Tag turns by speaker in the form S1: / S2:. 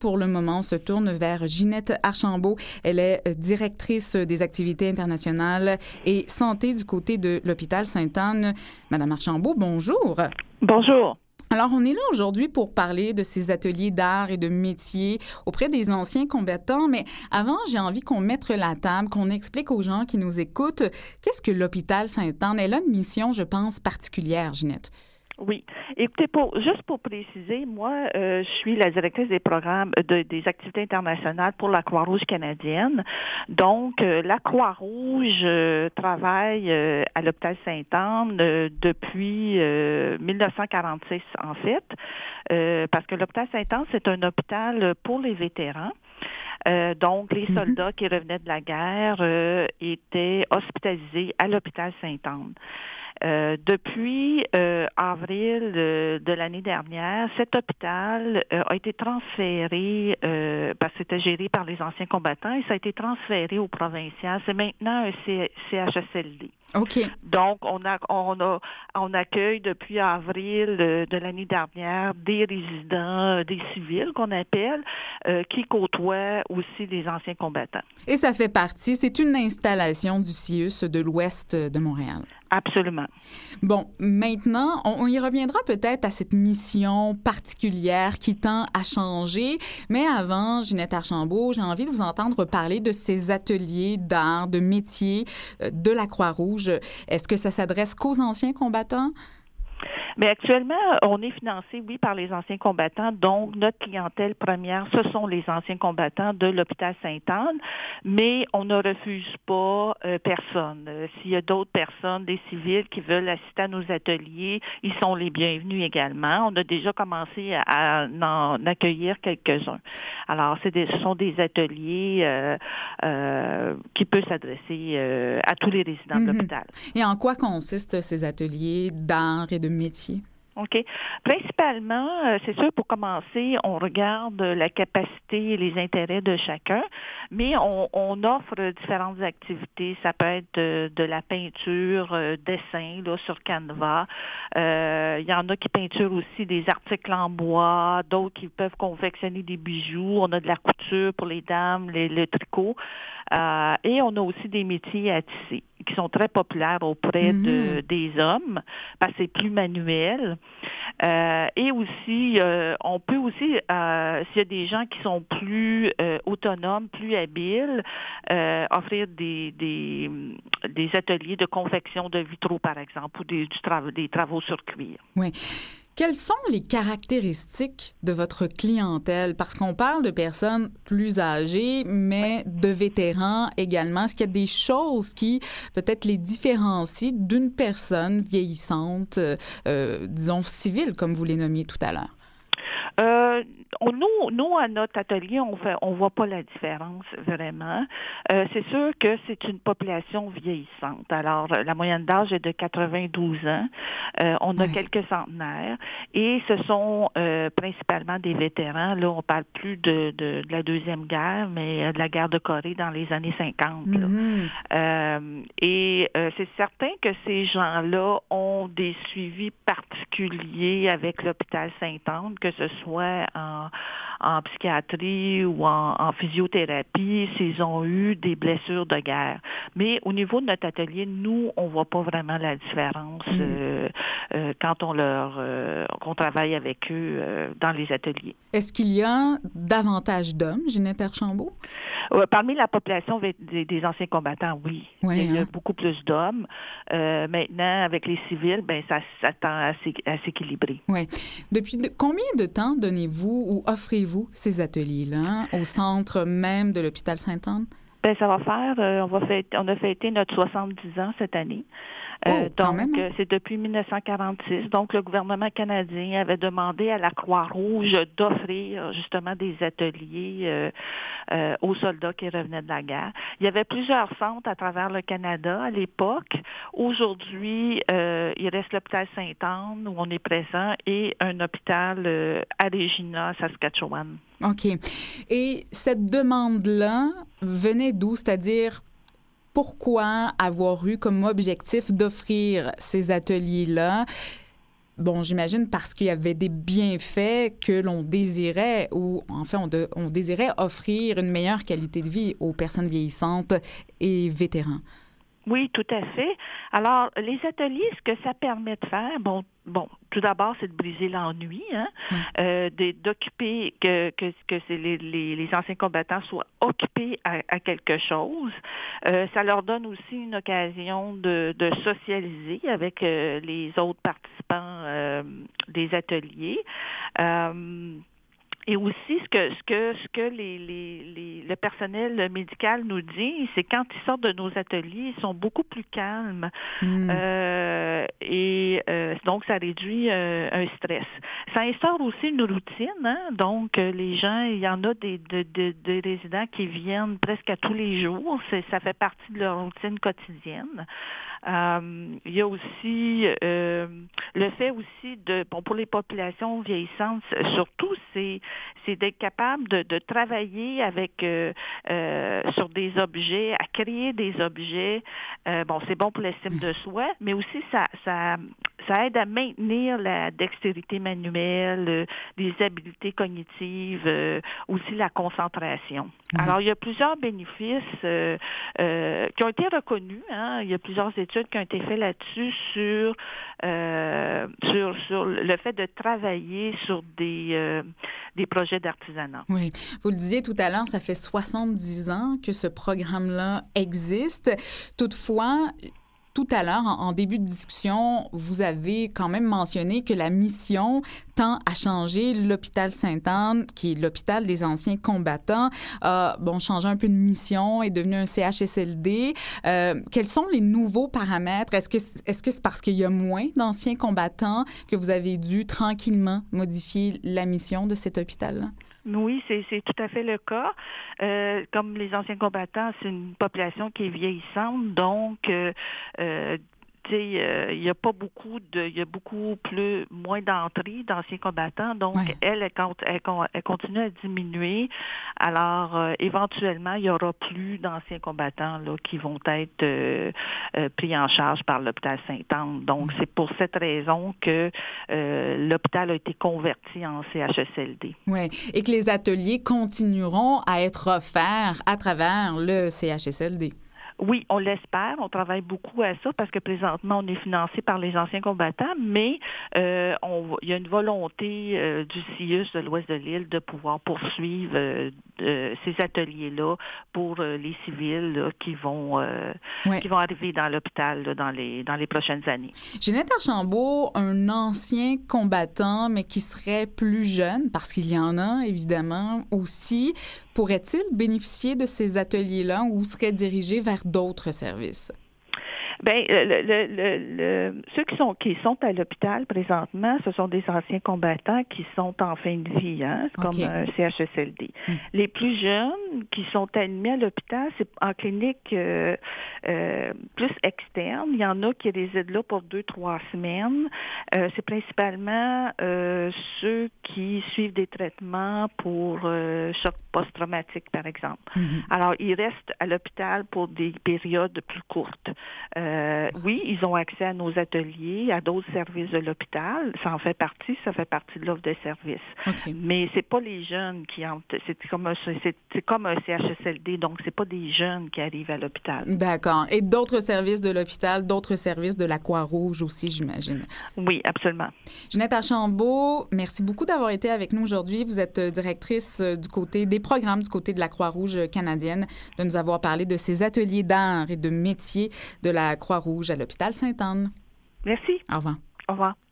S1: Pour le moment, on se tourne vers Ginette Archambault. Elle est directrice des activités internationales et santé du côté de l'hôpital Sainte-Anne. Madame Archambault, bonjour.
S2: Bonjour.
S1: Alors, on est là aujourd'hui pour parler de ces ateliers d'art et de métier auprès des anciens combattants. Mais avant, j'ai envie qu'on mette la table, qu'on explique aux gens qui nous écoutent qu'est-ce que l'hôpital Sainte-Anne. Elle a une mission, je pense, particulière, Ginette.
S2: Oui. Écoutez, juste pour préciser, moi, je suis la directrice des programmes des activités internationales pour la Croix-Rouge canadienne. Donc, la Croix-Rouge travaille à l'hôpital Sainte-Anne depuis 1946, en fait, parce que l'hôpital Sainte-Anne, c'est un hôpital pour les vétérans. Donc, les soldats qui revenaient de la guerre étaient hospitalisés à l'hôpital Sainte-Anne. Depuis avril de l'année dernière, cet hôpital a été transféré, parce que c'était géré par les anciens combattants, et ça a été transféré au provincial. C'est maintenant un CHSLD.
S1: OK.
S2: Donc, on accueille depuis avril de l'année dernière des résidents, des civils qu'on appelle, qui côtoient aussi les anciens combattants.
S1: Et ça fait partie, c'est une installation du CIUS de l'Ouest de Montréal.
S2: Absolument.
S1: Bon, maintenant, on y reviendra peut-être à cette mission particulière qui tend à changer. Mais avant, Ginette Archambault, j'ai envie de vous entendre parler de ces ateliers d'art, de métier de la Croix-Rouge. Est-ce que ça s'adresse qu'aux anciens combattants?
S2: Mais actuellement, on est financé, oui, par les anciens combattants. Donc, notre clientèle première, ce sont les anciens combattants de l'hôpital Sainte-Anne, mais on ne refuse pas personne. S'il y a d'autres personnes, des civils qui veulent assister à nos ateliers, ils sont les bienvenus également. On a déjà commencé à en accueillir quelques-uns. Alors, ce sont des ateliers qui peuvent s'adresser à tous les résidents de l'hôpital.
S1: Et en quoi consistent ces ateliers d'art et de métier?
S2: OK. Principalement, c'est sûr, pour commencer, on regarde la capacité et les intérêts de chacun, mais on offre différentes activités. Ça peut être de la peinture, dessin là, sur Canva. Il y en a qui peinturent aussi des articles en bois, d'autres qui peuvent confectionner des bijoux. On a de la couture pour les dames, le tricot. Et on a aussi des métiers à tisser qui sont très populaires auprès des hommes parce que c'est plus manuel. Et aussi, on peut aussi, s'il y a des gens qui sont plus autonomes, plus habiles, offrir des ateliers de confection de vitraux, par exemple, ou des travaux sur cuir.
S1: Oui. Quelles sont les caractéristiques de votre clientèle? Parce qu'on parle de personnes plus âgées, mais de vétérans également. Est-ce qu'il y a des choses qui, peut-être, les différencient d'une personne vieillissante, disons, civile, comme vous les nommiez tout à l'heure?
S2: Nous, à notre atelier, on voit pas la différence vraiment. C'est sûr que c'est une population vieillissante. Alors, la moyenne d'âge est de 92 ans. On a quelques centenaires et ce sont principalement des vétérans. Là, on parle plus de la Deuxième Guerre, mais de la guerre de Corée dans les années 50. C'est certain que ces gens-là ont des suivis particuliers avec l'hôpital Sainte-Anne, que ce soit en psychiatrie ou en physiothérapie, s'ils ont eu des blessures de guerre. Mais au niveau de notre atelier, nous, on voit pas vraiment la différence quand qu'on travaille avec eux dans les ateliers.
S1: Est-ce qu'il y a davantage d'hommes, Ginette Archambault?
S2: Parmi la population des anciens combattants, oui. Il y a beaucoup plus d'hommes. Maintenant, avec les civils, ça tend à s'équilibrer.
S1: Oui. Depuis combien de temps donnez-vous ou offrez-vous ces ateliers-là au centre même de l'hôpital Sainte-Anne?
S2: Ça va faire, on a fêté notre 70 ans cette année. C'est depuis 1946. Donc, le gouvernement canadien avait demandé à la Croix-Rouge d'offrir justement des ateliers aux soldats qui revenaient de la guerre. Il y avait plusieurs centres à travers le Canada à l'époque. Aujourd'hui, il reste l'hôpital Sainte-Anne où on est présent et un hôpital à Regina, Saskatchewan.
S1: OK. Et cette demande-là venait d'où? C'est-à-dire, pourquoi avoir eu comme objectif d'offrir ces ateliers-là? Bon, j'imagine parce qu'il y avait des bienfaits que l'on désirait, ou en fait, on désirait offrir une meilleure qualité de vie aux personnes vieillissantes et vétérans.
S2: Oui, tout à fait. Alors, les ateliers, ce que ça permet de faire, bon, tout d'abord, c'est de briser l'ennui, hein, d'occuper que les anciens combattants soient occupés à quelque chose. Ça leur donne aussi une occasion de socialiser avec les autres participants des ateliers. Et aussi, ce que le personnel médical nous dit, c'est quand ils sortent de nos ateliers, ils sont beaucoup plus calmes. Donc, ça réduit un stress. Ça instaure aussi une routine, hein? Donc, les gens, il y en a des résidents qui viennent presque à tous les jours. Ça fait partie de leur routine quotidienne. Il y a aussi le fait aussi pour les populations vieillissantes, surtout, c'est d'être capable de travailler avec sur des objets, à créer des objets. C'est bon pour l'estime de soi, mais aussi ça aide à maintenir la dextérité manuelle, les habiletés cognitives, aussi la concentration. Alors, il y a plusieurs bénéfices qui ont été reconnus. Hein. Il y a plusieurs études qui ont été faites là-dessus sur le fait de travailler sur des projets d'artisanat.
S1: Oui. Vous le disiez tout à l'heure, ça fait 70 ans que ce programme-là existe. Toutefois, tout à l'heure, en début de discussion, vous avez quand même mentionné que la mission tend à changer l'hôpital Sainte-Anne, qui est l'hôpital des anciens combattants, changé un peu de mission, est devenu un CHSLD. Quels sont les nouveaux paramètres? Est-ce que c'est parce qu'il y a moins d'anciens combattants que vous avez dû tranquillement modifier la mission de cet hôpital-là?
S2: Oui, c'est tout à fait le cas. Comme les anciens combattants, c'est une population qui est vieillissante, donc il y a pas beaucoup il y a moins d'entrées d'anciens combattants, donc elle continue à diminuer. Alors éventuellement, il y aura plus d'anciens combattants là qui vont être pris en charge par l'hôpital Sainte-Anne. Donc c'est pour cette raison que l'hôpital a été converti en CHSLD.
S1: Oui, et que les ateliers continueront à être offerts à travers le CHSLD.
S2: Oui, on l'espère. On travaille beaucoup à ça parce que présentement, on est financé par les anciens combattants, mais il y a une volonté du CIUS de l'Ouest de l'île de pouvoir poursuivre ces ateliers-là pour les civils là, qui vont arriver dans l'hôpital là, dans les prochaines années.
S1: Ginette Archambault, un ancien combattant, mais qui serait plus jeune, parce qu'il y en a évidemment aussi, pourrait-il bénéficier de ces ateliers-là ou serait dirigé vers d'autres services?
S2: Bien, ceux qui sont à l'hôpital présentement, ce sont des anciens combattants qui sont en fin de vie, hein, comme un CHSLD. Les plus jeunes qui sont admis à l'hôpital, c'est en clinique plus externe. Il y en a qui résident là pour 2-3 semaines. C'est principalement ceux qui suivent des traitements pour choc post-traumatique, par exemple. Alors, ils restent à l'hôpital pour des périodes plus courtes. Oui, ils ont accès à nos ateliers, à d'autres services de l'hôpital. Ça fait partie de l'offre de services. Mais c'est pas les jeunes qui entrent. C'est comme un CHSLD, donc c'est pas des jeunes qui arrivent à l'hôpital.
S1: D'accord. Et d'autres services de l'hôpital, d'autres services de la Croix-Rouge aussi, j'imagine.
S2: Oui, absolument.
S1: Ginette Archambault, merci beaucoup d'avoir été avec nous aujourd'hui. Vous êtes directrice du côté des programmes du côté de la Croix-Rouge canadienne, de nous avoir parlé de ces ateliers d'art et de métiers de la Croix-Rouge à l'hôpital Sainte-Anne.
S2: Merci.
S1: Au revoir.
S2: Au revoir.